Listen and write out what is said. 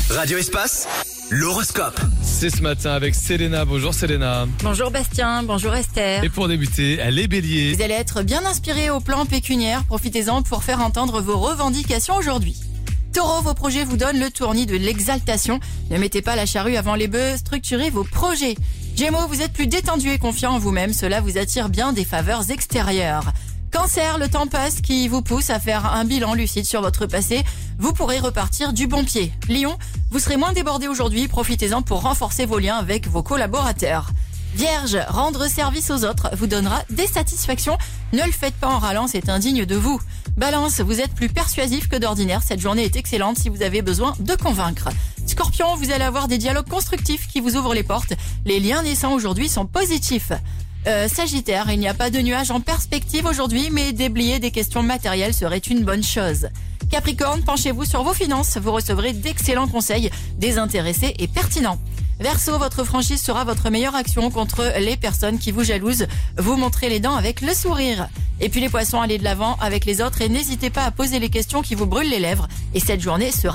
Radio Espace, l'horoscope. C'est ce matin avec Selena. Bonjour Selena. Bonjour Bastien, bonjour Esther. Et pour débuter, les béliers. Vous allez être bien inspirés au plan pécuniaire. Profitez-en pour faire entendre vos revendications aujourd'hui. Taureau, vos projets vous donnent le tournis de l'exaltation. Ne mettez pas la charrue avant les bœufs, structurez vos projets. Gémeaux, vous êtes plus détendu et confiant en vous-même. Cela vous attire bien des faveurs extérieures. Cancer, le temps passe qui vous pousse à faire un bilan lucide sur votre passé. Vous pourrez repartir du bon pied. Lion, vous serez moins débordé aujourd'hui. Profitez-en pour renforcer vos liens avec vos collaborateurs. Vierge, rendre service aux autres vous donnera des satisfactions. Ne le faites pas en râlant, c'est indigne de vous. Balance, vous êtes plus persuasif que d'ordinaire. Cette journée est excellente si vous avez besoin de convaincre. Scorpion, vous allez avoir des dialogues constructifs qui vous ouvrent les portes. Les liens naissants aujourd'hui sont positifs. Sagittaire, il n'y a pas de nuages en perspective aujourd'hui, mais déblayer des questions matérielles serait une bonne chose. Capricorne, penchez-vous sur vos finances, vous recevrez d'excellents conseils, désintéressés et pertinents. Verseau, votre franchise sera votre meilleure action contre les personnes qui vous jalousent. Vous montrez les dents avec le sourire. Et puis les poissons, allez de l'avant avec les autres et n'hésitez pas à poser les questions qui vous brûlent les lèvres. Et cette journée sera